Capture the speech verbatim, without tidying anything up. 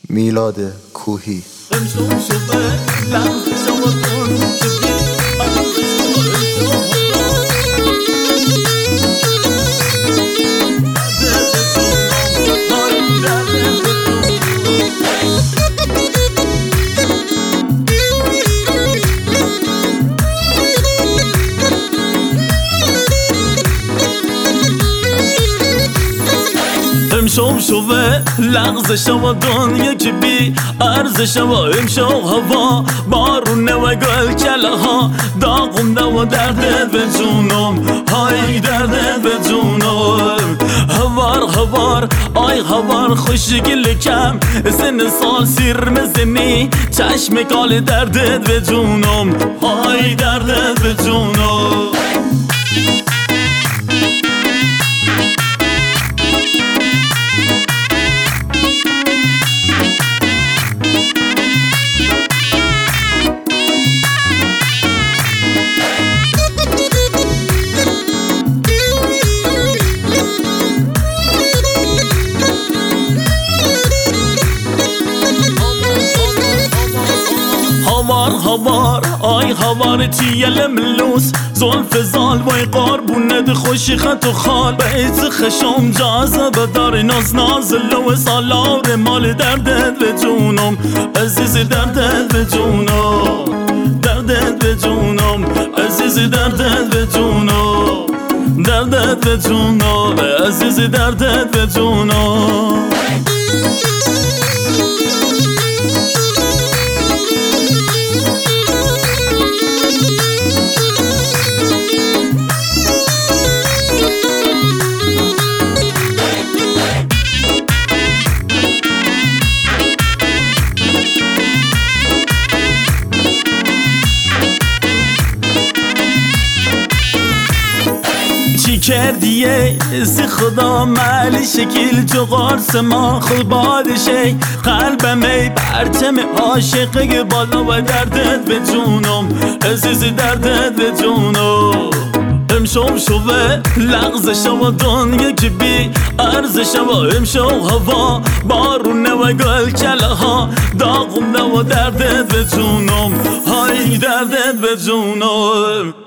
میلاد کوهی. امشب شوه لغزش و دنیا که بی ارزش و امشب هوا بارونه و گل کله ها داغونده و دردت به جونم، های دردت به جونم. هوار هوار آی هوار خوشگل کم سن سال سیر مزنی چشم کال دردت به جونم، های دردت به جونم. هوار هوار آی هوار تیل ملوس زلف زال وای قربونت خوشی خط و خال به ایت خشم جاذبه دار ناز ناز لو سالار مال دردت به جونم، عزیز دردت به جونم، دردت به جونم، عزیز دردت به جونم، دردت به جونم، عزیز دردت به جونم. چی کردیه سی خدا مالی شکل جو قارس ما خود بادشه قلبم ای پرچم عاشقه بالا و دردت به جونم، عزیز دردت به جونم. امشب شوه لغزش و دنیا که بی ارزش و امشب هوا بارونه و گل کله ها داغونده و دردت به جونم، های دردت به جونم.